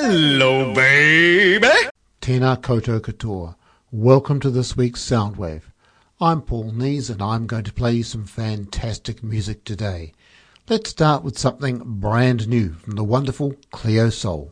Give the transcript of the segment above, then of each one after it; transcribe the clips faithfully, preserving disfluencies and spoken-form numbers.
Hello, baby. Tēnā koutou katoa. Welcome to this week's Soundwave. I'm Paul Nees and I'm going to play you some fantastic music today. Let's start with something brand new from the wonderful Cleo Sol.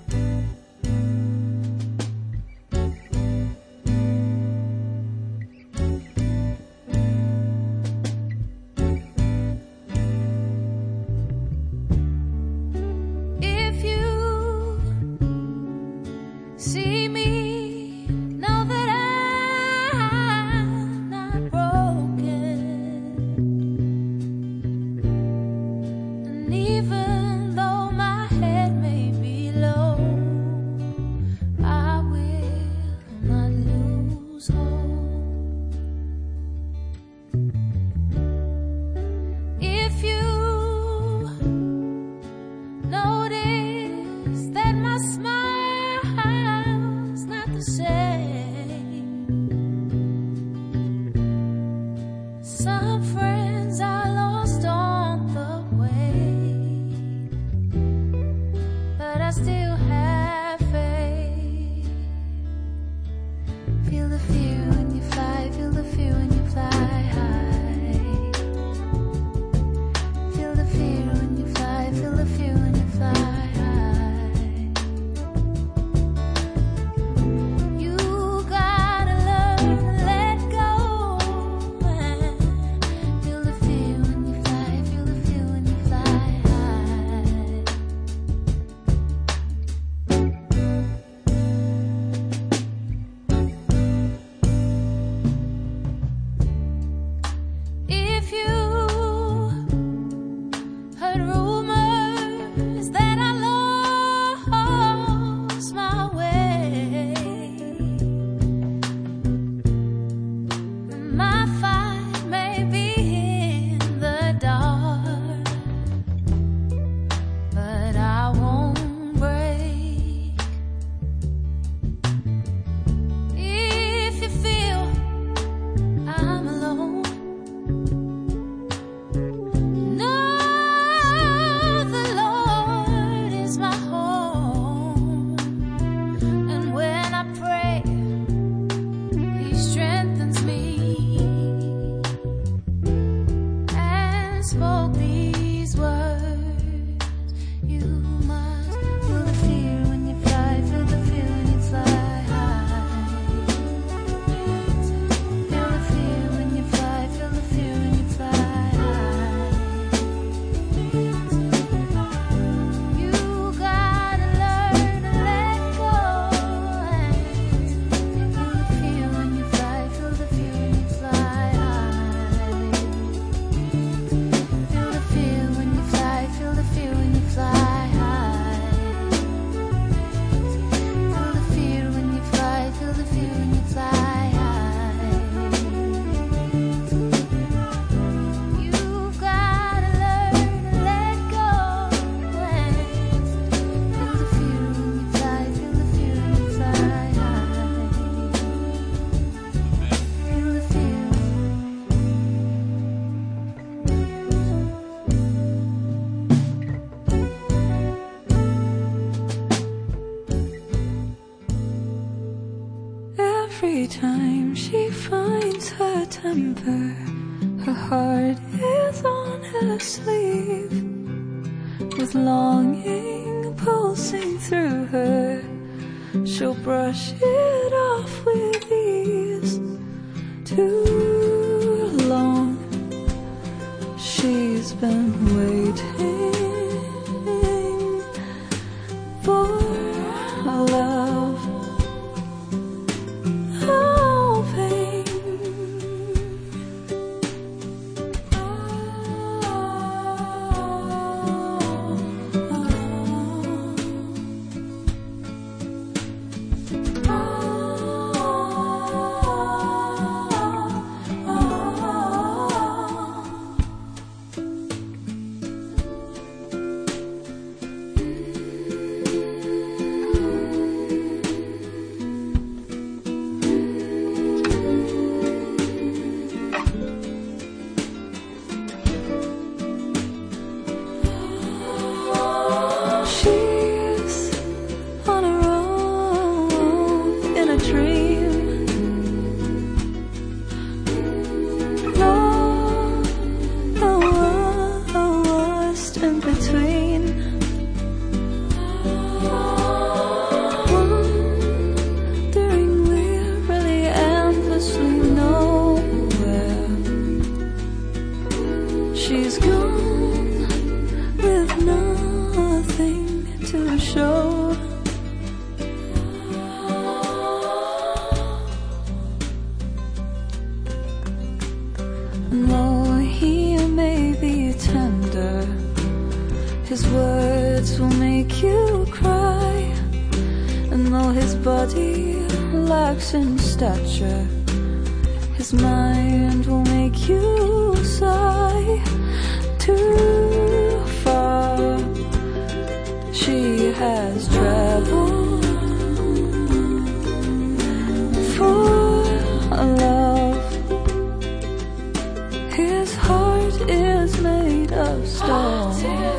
Every time she finds her temper, her heart is on her sleeve, with longing pulsing through her. She'll brush it off with ease. Too long she's been waiting for love. nothing to show. And though he may be tender, his words will make you cry. And though his body lacks in stature, his mind will make you sigh. Too far she has traveled for love. His heart is made of stone.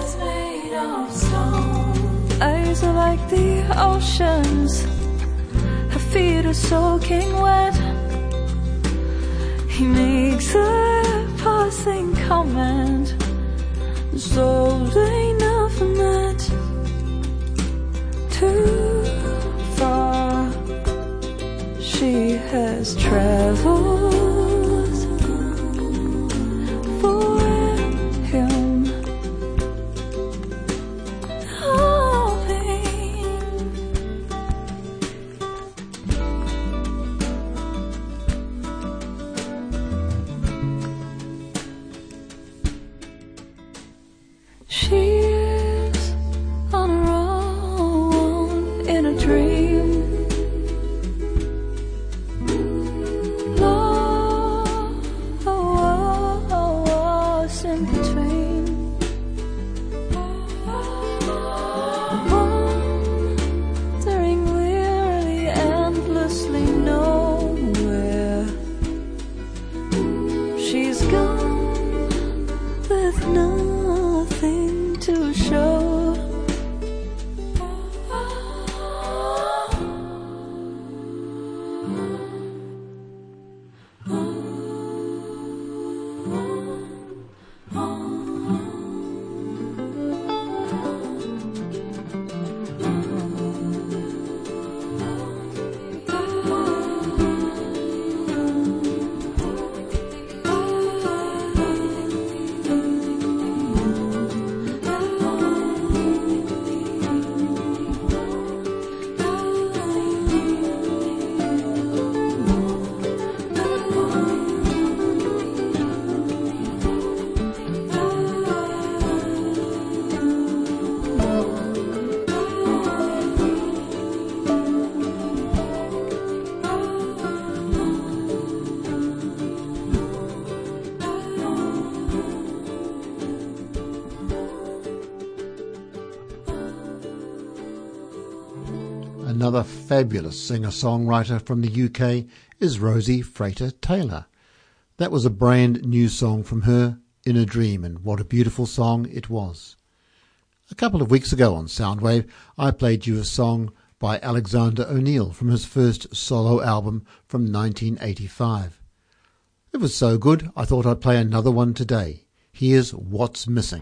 Eyes are like the oceans, her feet are soaking wet. He makes a passing comment, so they never met. Too far she has traveled for him. She's on her own in a dream, lost in between. Wandering wearily, endlessly nowhere. She's gone with nothing to show. Another fabulous singer-songwriter from the U K is Rosie Frater-Taylor. That was a brand new song from her, In a Dream, and what a beautiful song it was. A couple of weeks ago on Soundwave, I played you a song by Alexander O'Neal from his first solo album from nineteen eighty-five. It was so good, I thought I'd play another one today. Here's What's Missing.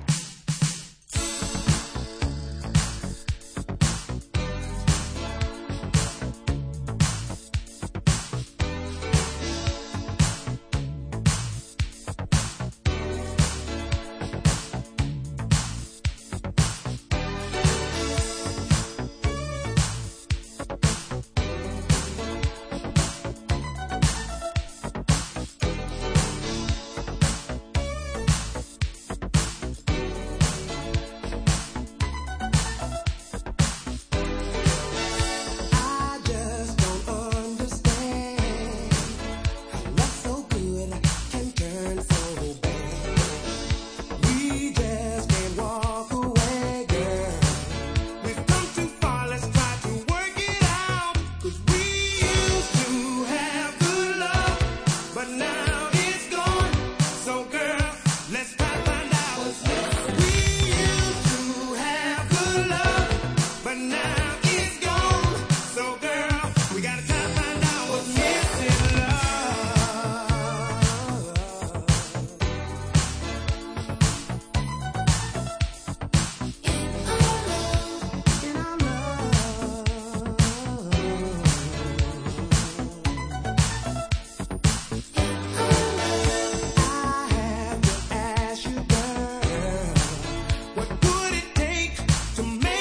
To make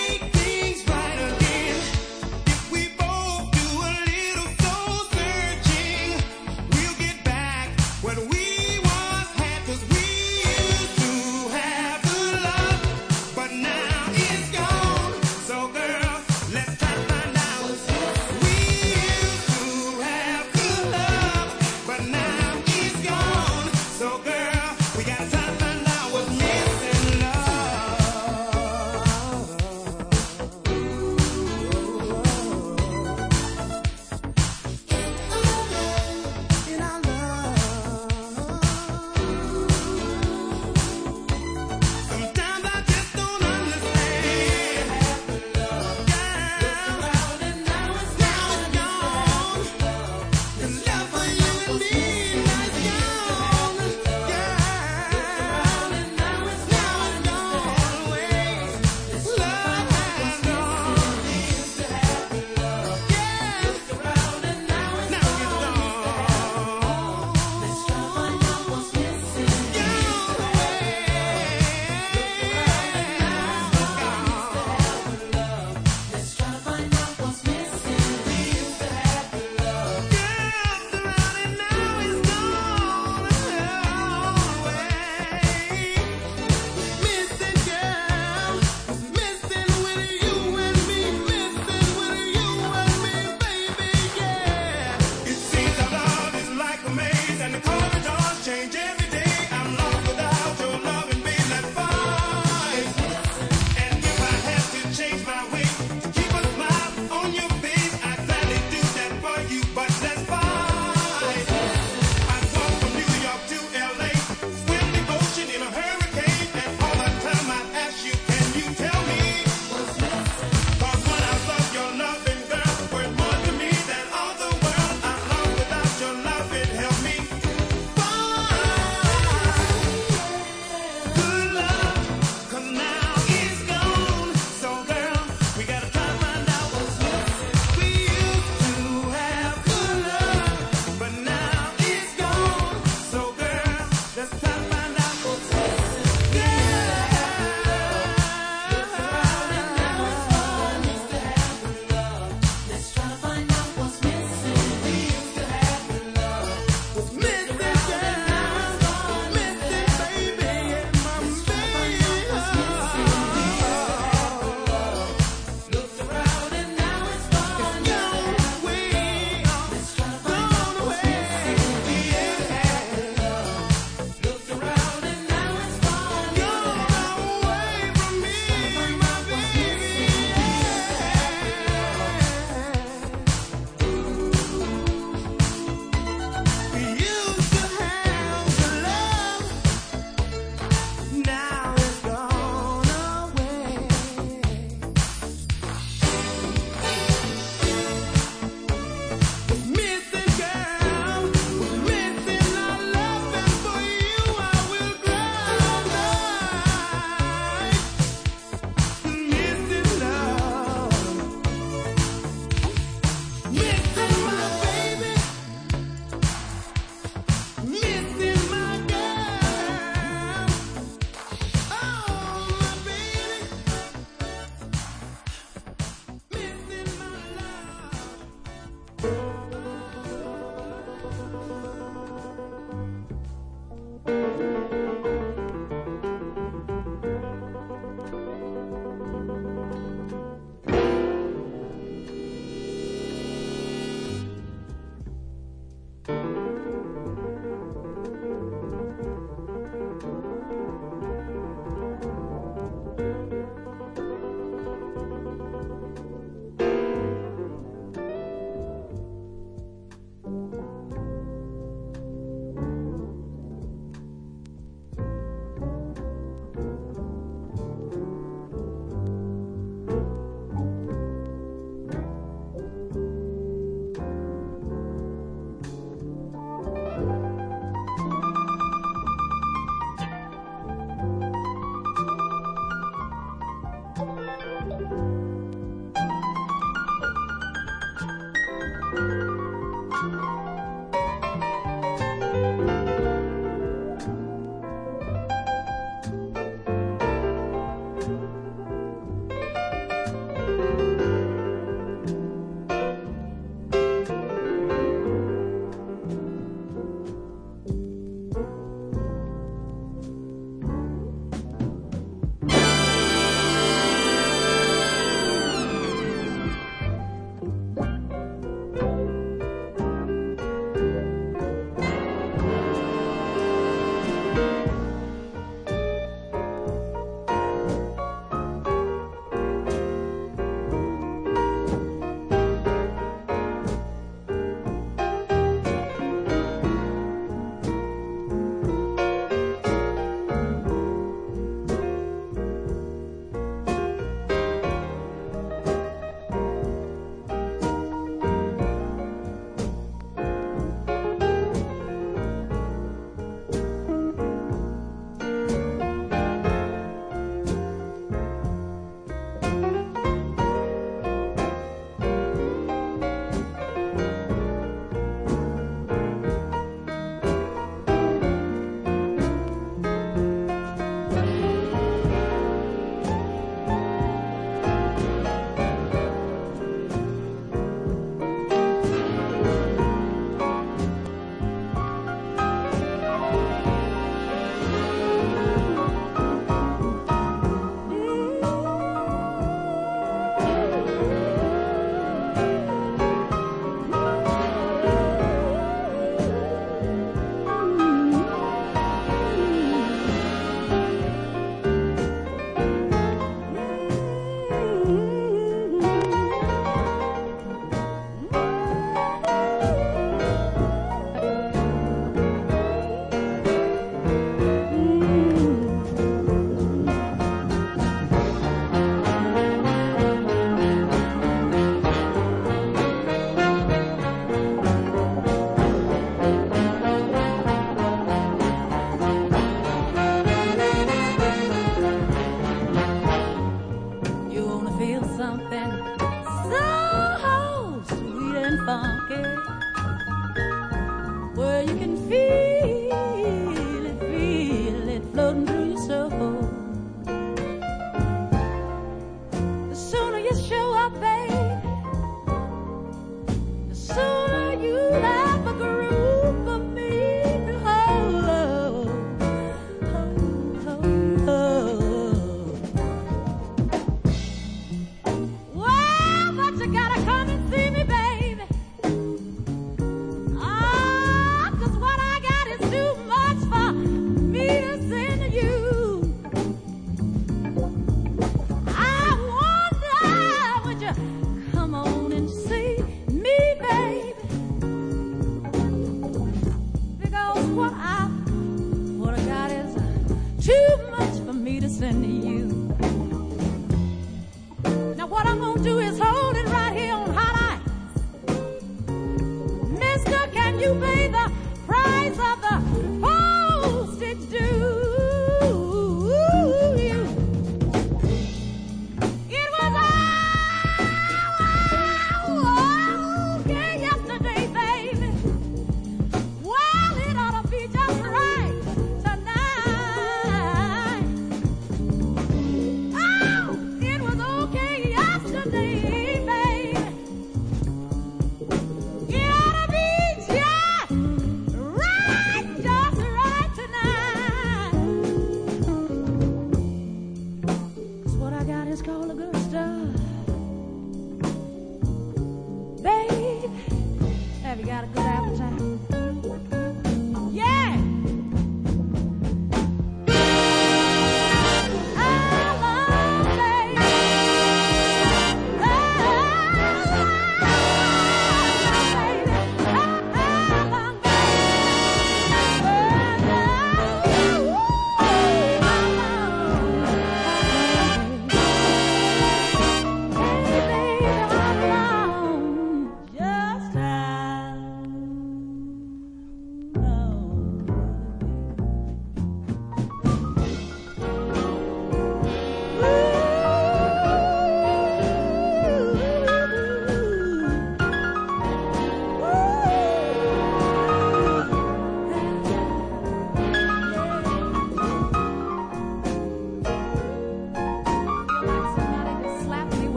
It was okay yesterday.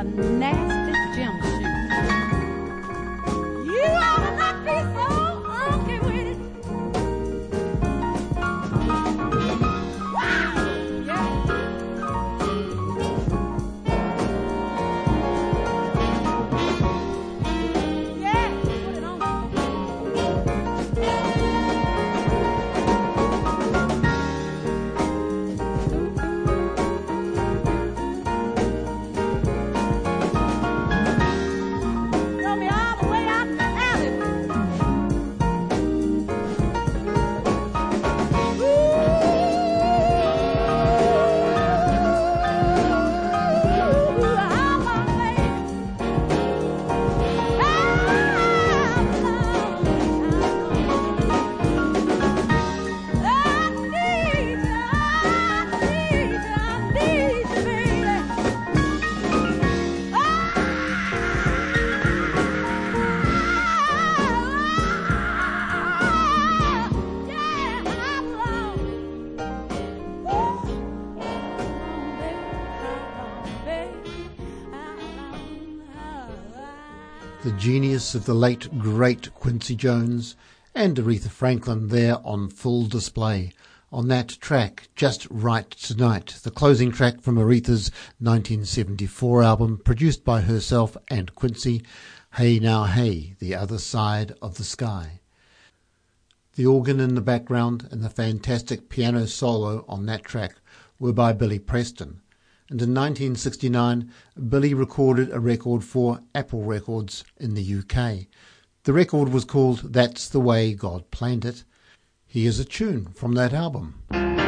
nasty gym shoe. You ought to not be so funky with it. Wow! Yeah. Yeah, put it on. Throw me all the way out the alley. Ooh, I'm a lady. The genius of the late great Quincy Jones and Aretha Franklin there on full display on that track, Just Right Tonight, the closing track from Aretha's nineteen seventy-four album produced by herself and Quincy, Hey Now Hey, The Other Side of the Sky. The organ in the background and the fantastic piano solo on that track were by Billy Preston. And in nineteen sixty-nine, Billy recorded a record for Apple Records in the U K. The record was called That's the Way God Planned It. Here's a tune from that album.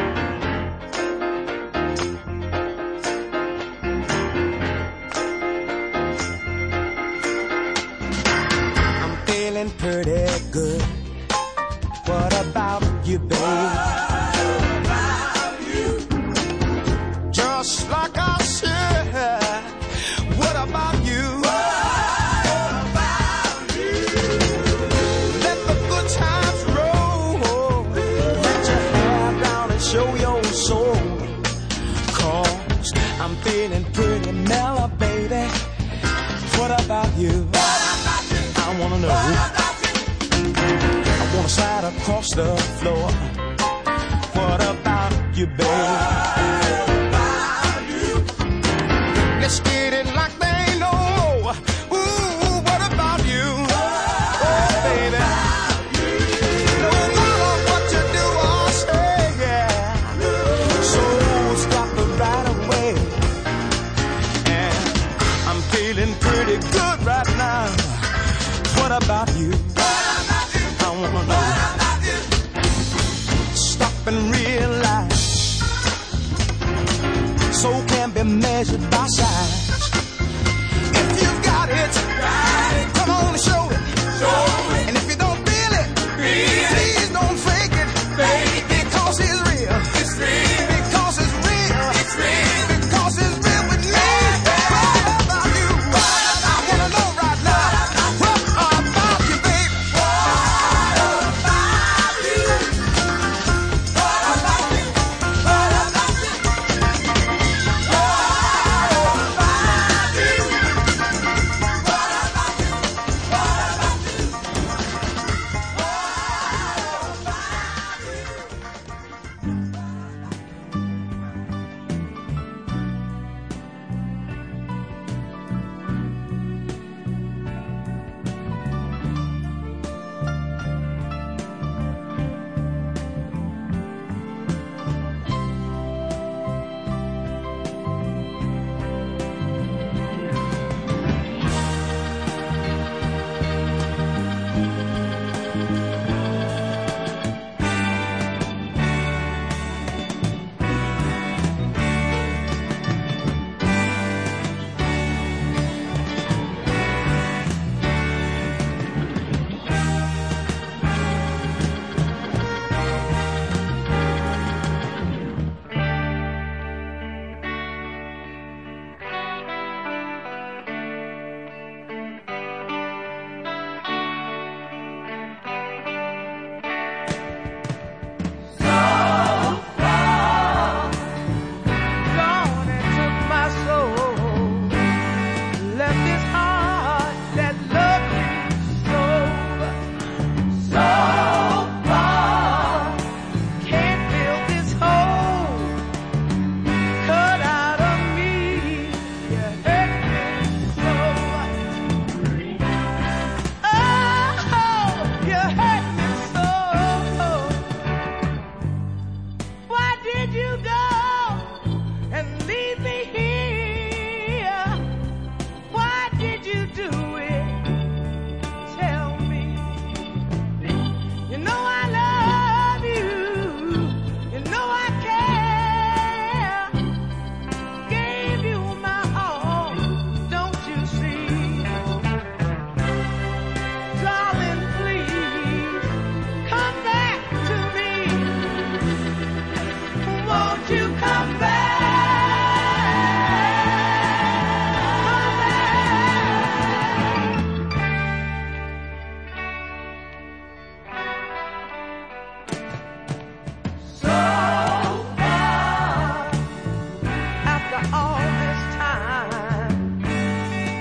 I'm feeling pretty good. What about you, babe? Just like I said, what about you? What about you? Let the good times roll. Let your hair down and show your soul. Cause I'm feeling pretty mellow, baby. What about you? What about you? I wanna know. I wanna slide across the floor. What about you, babe? Let's get it like they ain't no more. Ooh, what about you? Oh, baby. No matter what you do or say, yeah. So stop it right away. And I'm feeling pretty good right now. What about you? I wanna know. Stop and realize. So can be measured by size. If you got it, come on and show it. And if you don't feel it, please don't fake it. Because it's real. Because it's real. Because it's real with me. What about you? I wanna know right now. What about you, baby? What about you? What about you? What about you?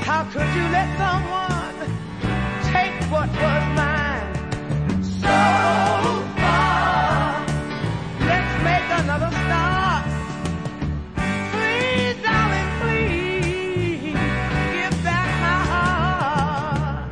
How could you let someone take what was mine? So far, let's make another start. Please, darling, please give back my heart.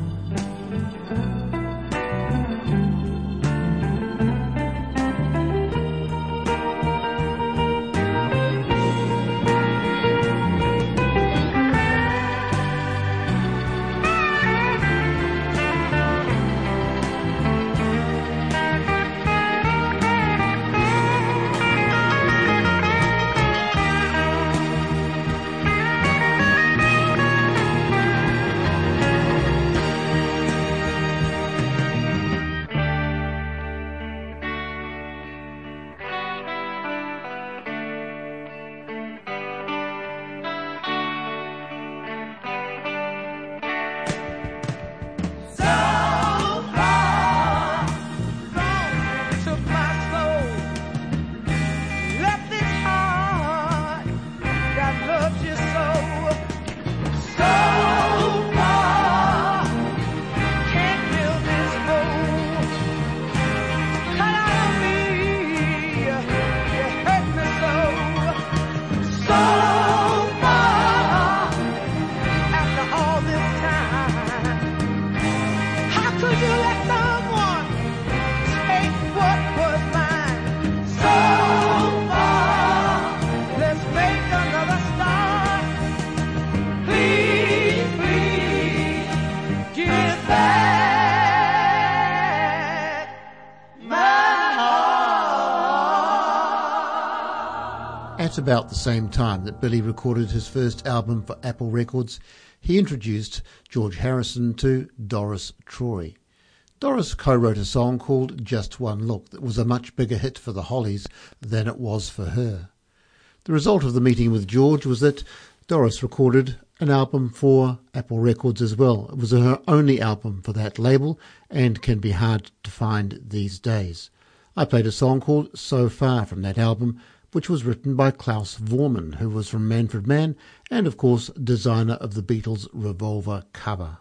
At about the same time that Billy recorded his first album for Apple Records, he introduced George Harrison to Doris Troy. Doris co-wrote a song called Just One Look that was a much bigger hit for the Hollies than it was for her. The result of the meeting with George was that Doris recorded an album for Apple Records as well. It was her only album for that label and can be hard to find these days. I played a song called So Far from that album, which was written by Klaus Voormann, who was from Manfred Mann and, of course, designer of the Beatles' Revolver cover.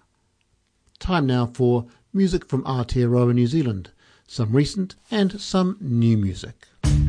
Time now for music from Aotearoa, New Zealand, some recent and some new music.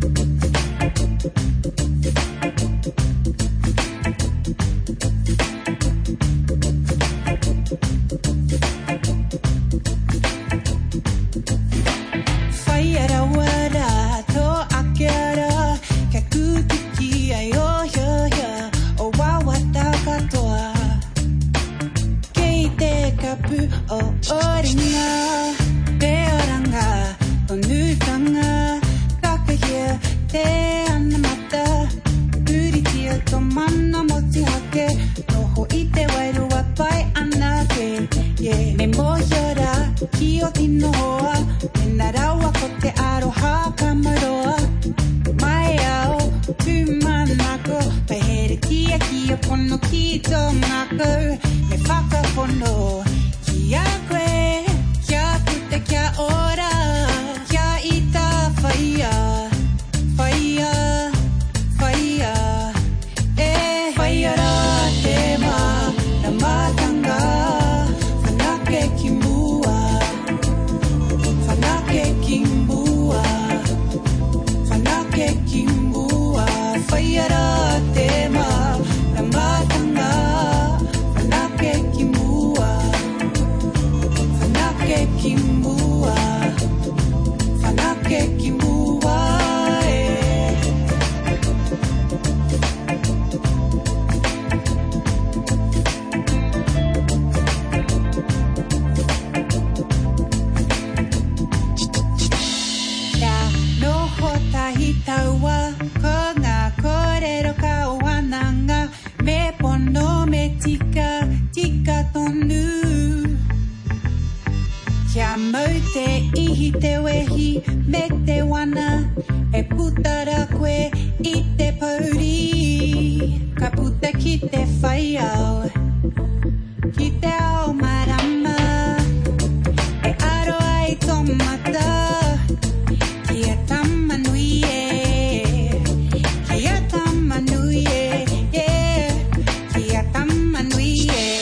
O oringa, te oranga, o nukanga, kakahia, te anamata, uritia to mana moti hake, noho ite wairu wa pai anake, ye, me mohiora, ki o tino hoa, me narawa ko te aroha kamaroa, mai ao, tu manako, pai here kia kia pono ki to ngako, me whakapono, kia koe, kia puta, kia ora, kia ita whaia, whaia, whaia, e whaia rā te mā, na mātanga, whanake ki mua, whanake ki mua, whanake ki mua, whaia rā te mā, na mātanga, whanake ki mua, whanake ki mua, whanake ki mua, e. Kia noho tahi taua, ko ngā kōrero ka o ananga, me pono me tika, tika tonu. Kia mau te ihi te wehi, me te wana, e putara koe i te pauri. Ka puta ki te whai au, ki te ao marama, e aro ai tō mata, kia tamanui e, kia tamanui e, yeah, kia tamanui e.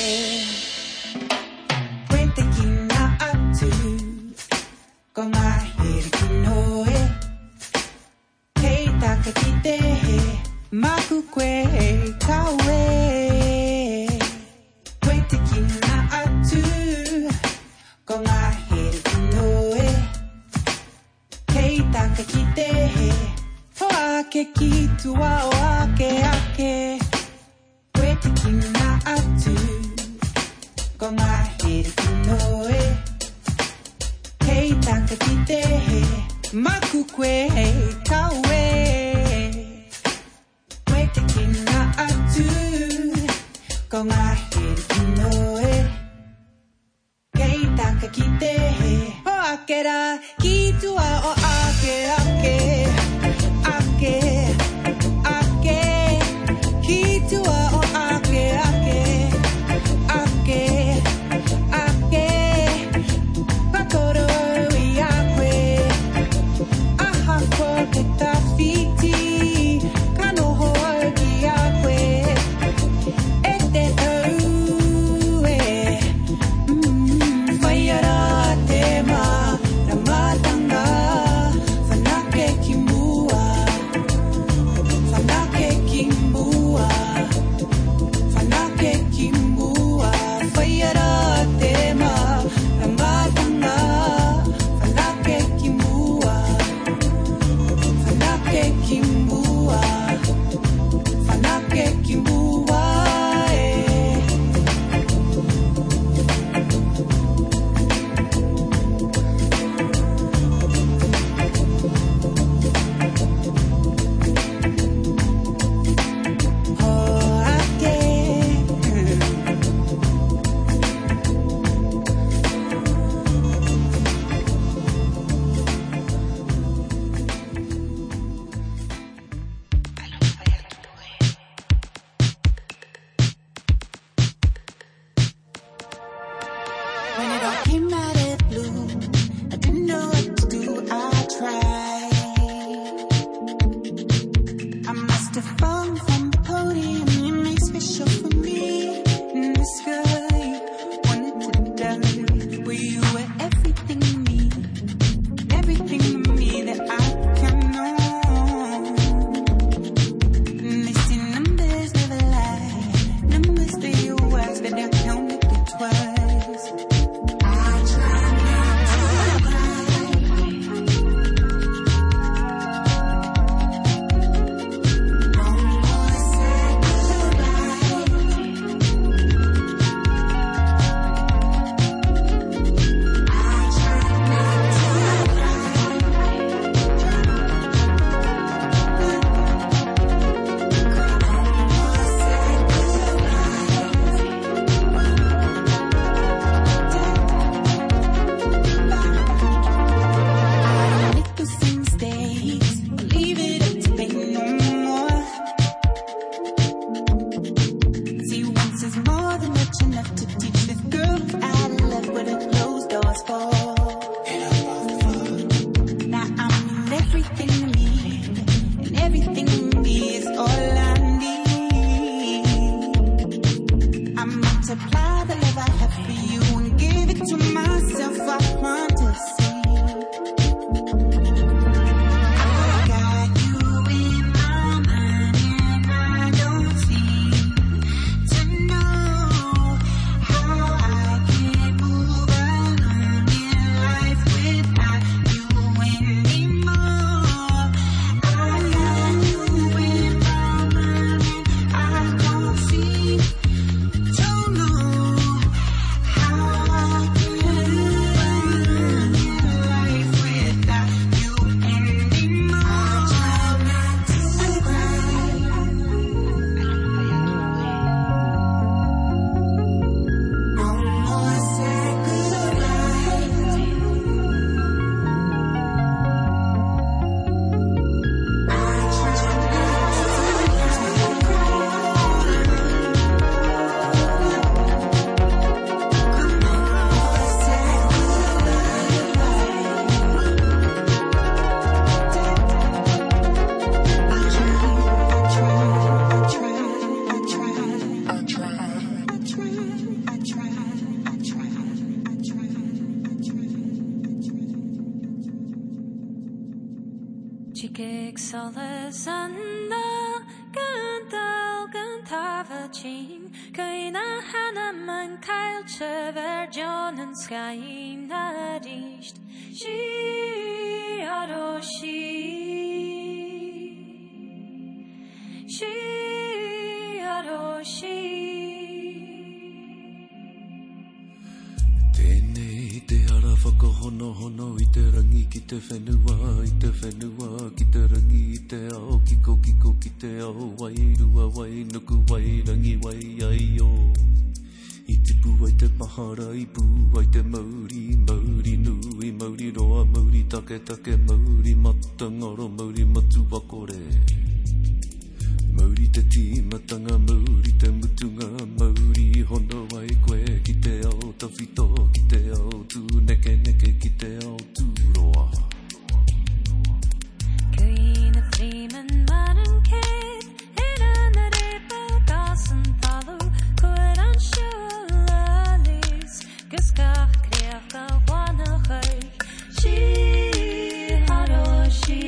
Chikik solezana gantal gantavachin kaina hanaman kail chever jonen skain nadisht shi aroshi shi aroshi Te ara whakahono hono I te rangi ki te whenua, I te whenua ki te rangi I te ao, kiko kiko ki te ao, wai rua wai nuku wai rangi wai ai o. te mahara i pū ai te mauri, mauri nui, mauri roa, mauri take take, mauri matangaro, mauri matu wakore. Mauri te tīmatanga, mauri te mutunga, mauri hono ai koe ki te ao tawhito, ki te ao tū neke neke, ki te ao tū roa. Kuina Freeman Maran Kate, Hena Narepa, Gassen Palu, Kueran Shulalis, Guskach Kreafka Wanachai, She Haroshi.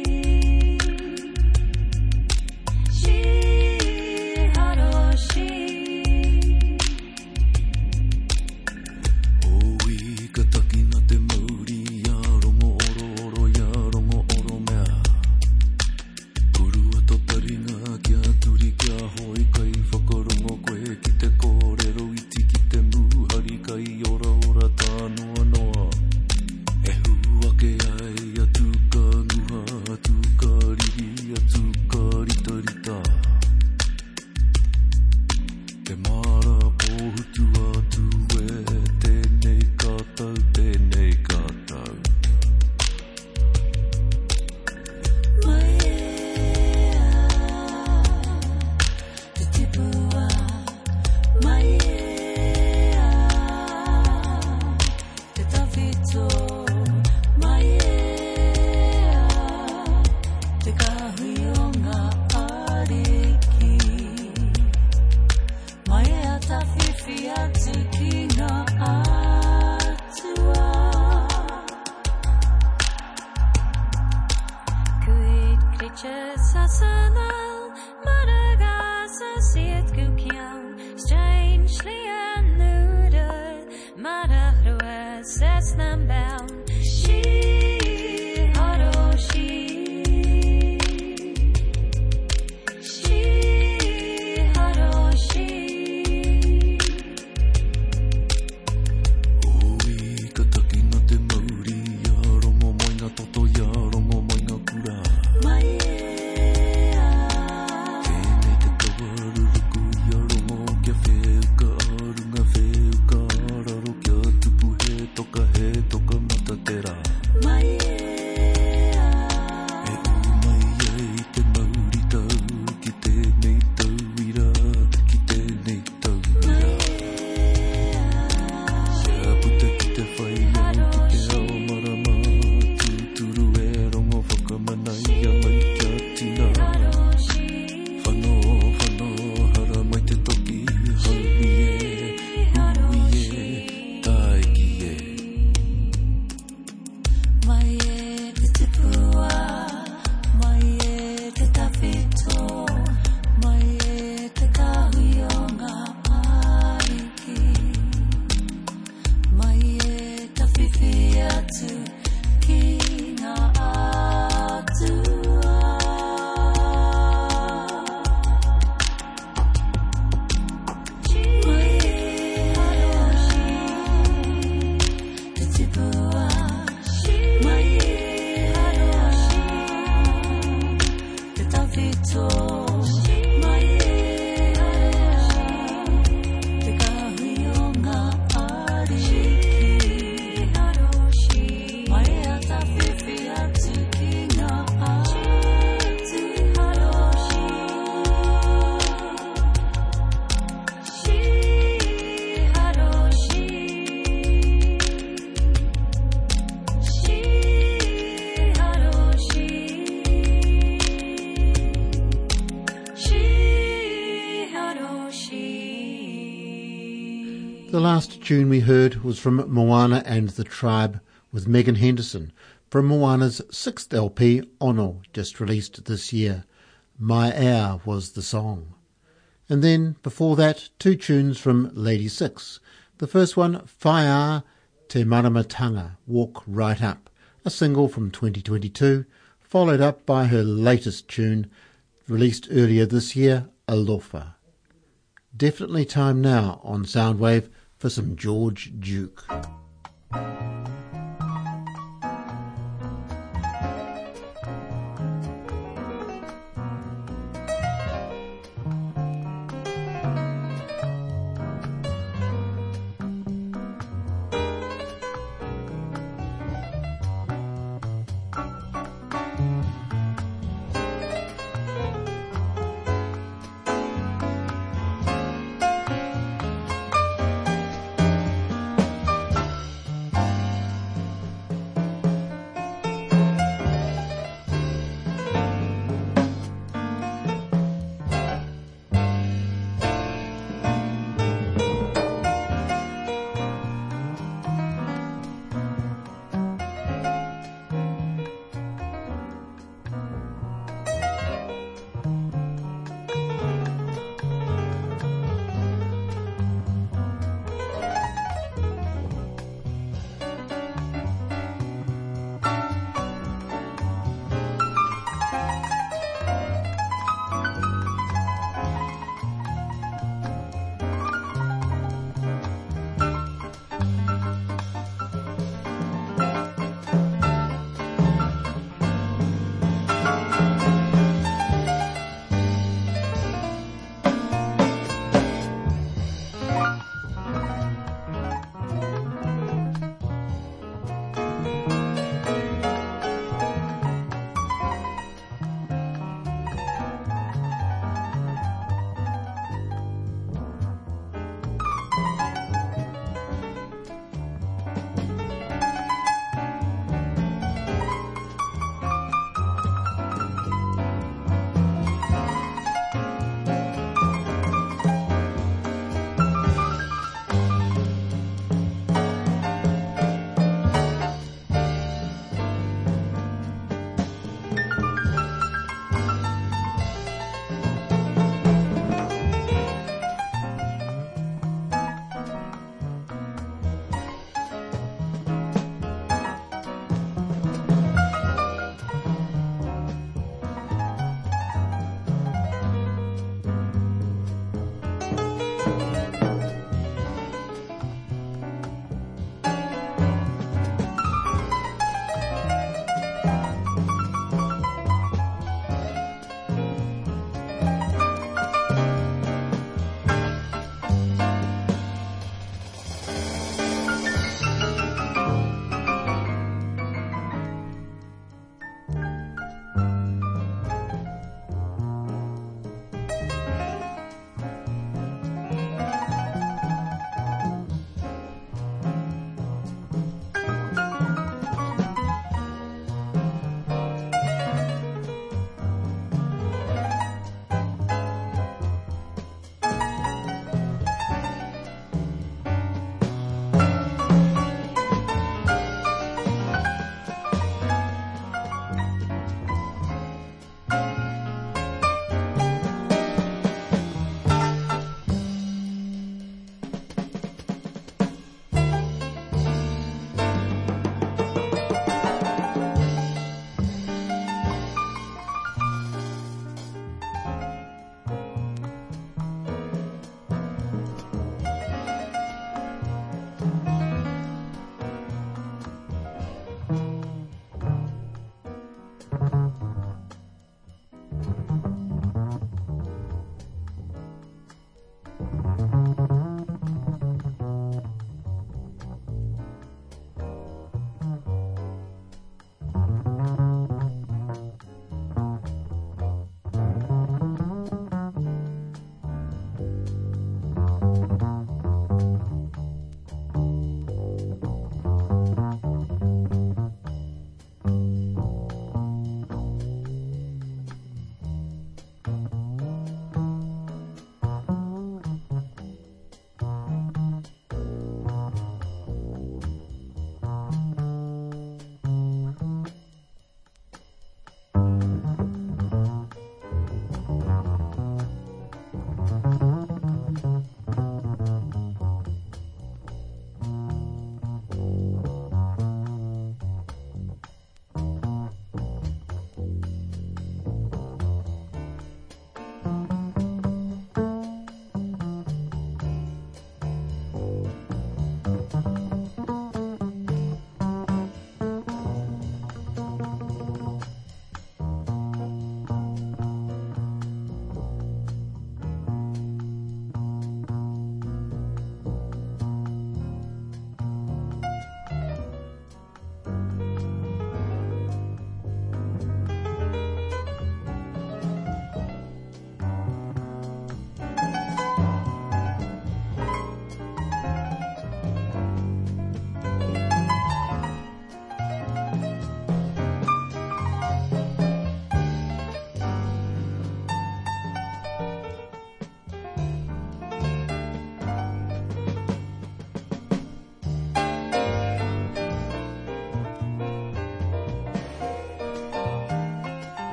The last tune we heard was from Moana and the Tribe with Megan Henderson from Moana's sixth L P, Ono, just released this year. My Hour was the song. And then, before that, two tunes from Lady Six. The first one, Whaiā Te Maramatanga, Walk Right Up, a single from twenty twenty-two, followed up by her latest tune, released earlier this year, Alofa. Definitely time now on Soundwave for some George Duke.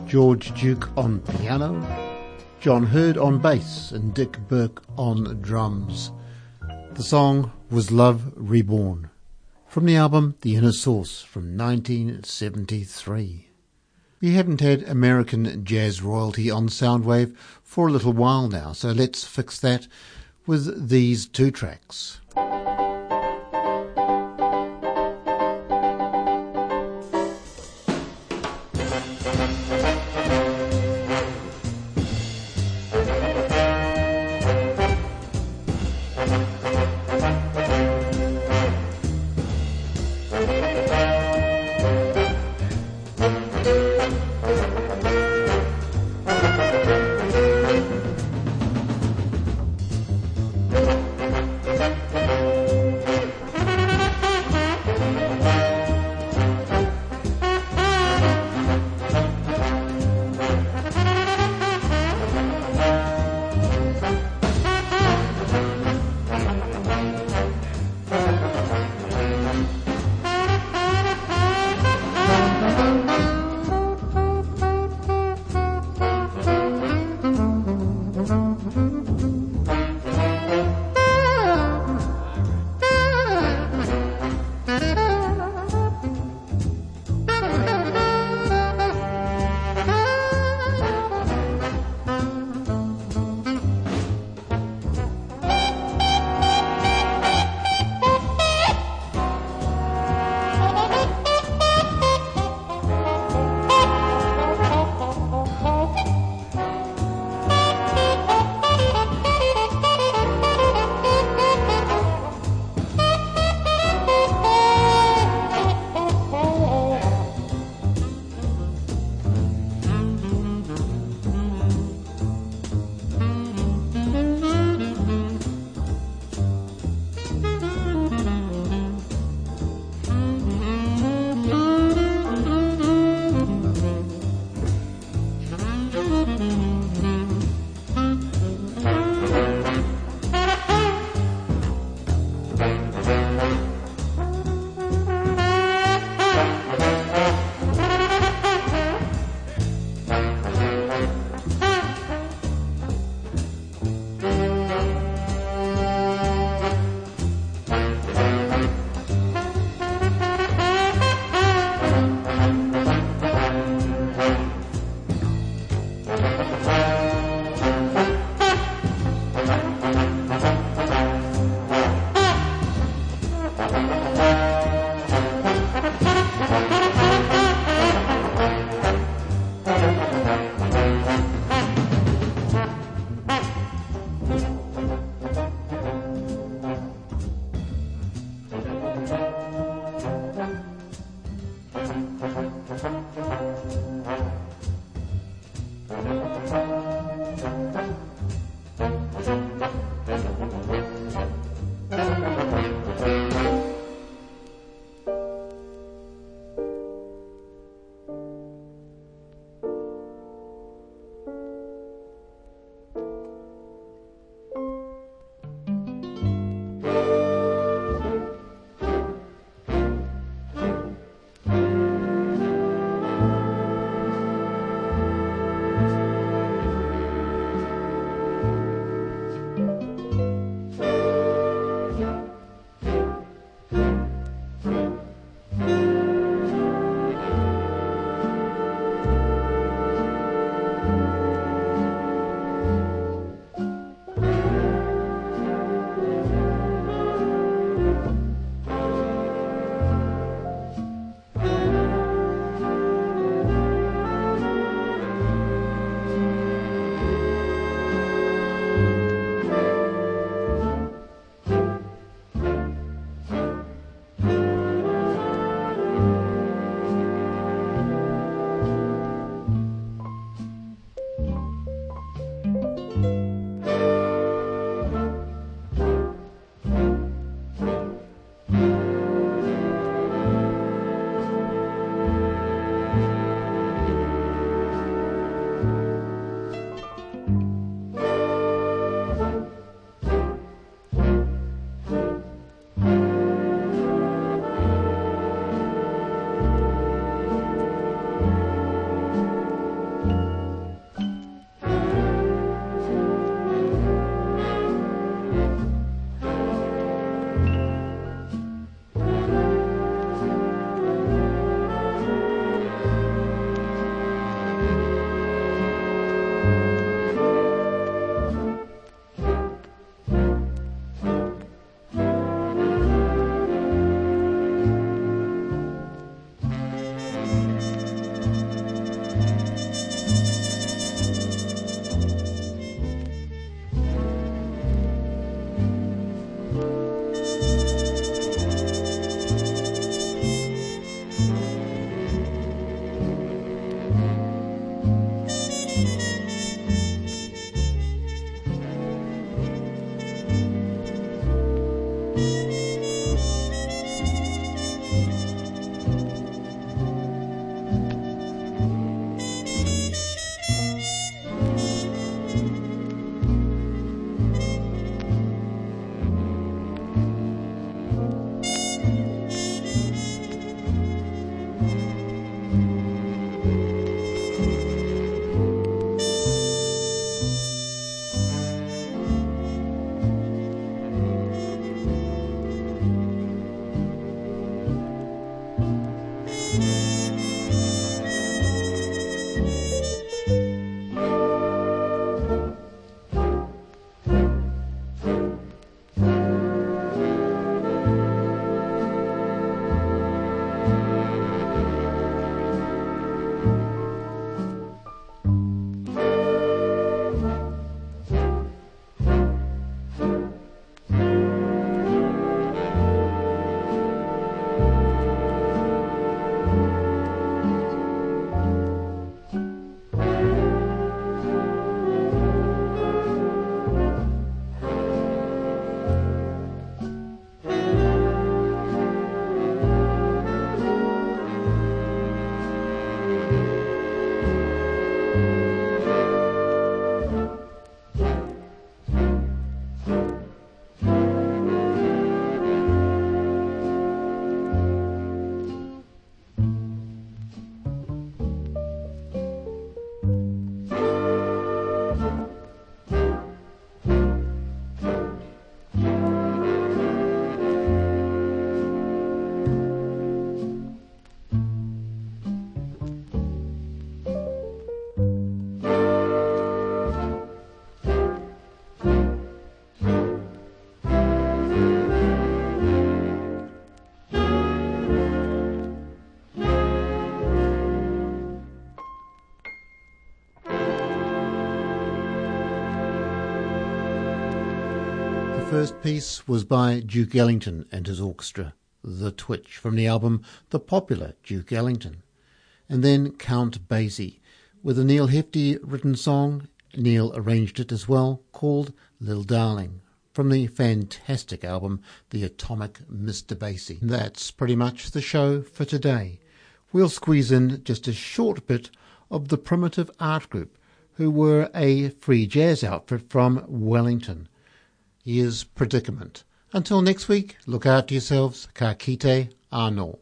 George Duke on piano, John Hurd on bass and Dick Burke on drums. The song was Love Reborn, from the album The Inner Source from nineteen seventy-three. We haven't had American jazz royalty on Soundwave for a little while now, so let's fix that with these two tracks. Thank you. first piece was by Duke Ellington and his orchestra, The Twitch, from the album The Popular Duke Ellington. And then Count Basie, with a Neil Hefti written song, Neil arranged it as well, called Lil Darling, from the fantastic album The Atomic Mister Basie. That's pretty much the show for today. We'll squeeze in just a short bit of the Primitive Art Group, who were a free jazz outfit from Wellington. Here's Predicament. Until next week, look after yourselves. Ka kite anō.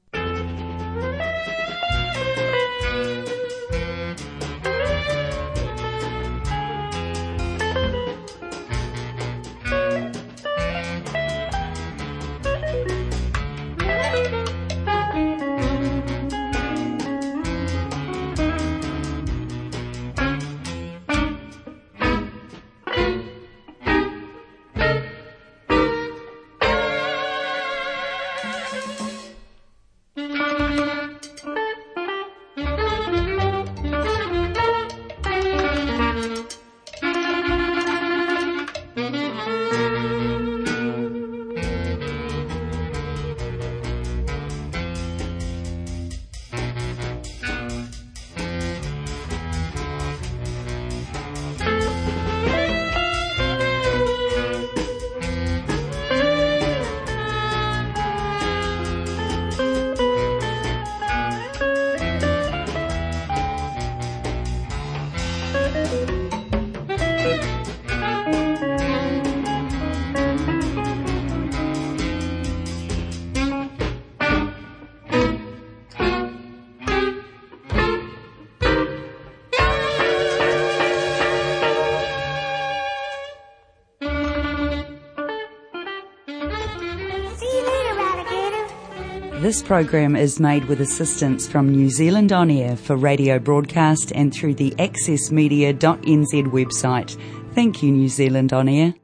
This program is made with assistance from New Zealand On Air for radio broadcast and through the access media dot n z website. Thank you, New Zealand On Air.